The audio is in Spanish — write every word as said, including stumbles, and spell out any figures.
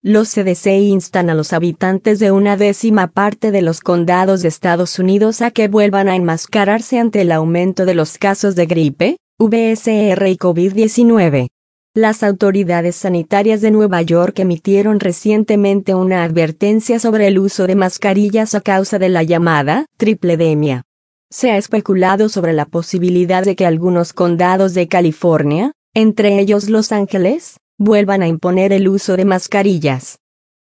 Los C D C instan a los habitantes de una décima parte de los condados de Estados Unidos a que vuelvan a enmascararse ante el aumento de los casos de gripe, V S R y COVID diecinueve. Las autoridades sanitarias de Nueva York emitieron recientemente una advertencia sobre el uso de mascarillas a causa de la llamada tripledemia. Se ha especulado sobre la posibilidad de que algunos condados de California, entre ellos Los Ángeles, vuelvan a imponer el uso de mascarillas.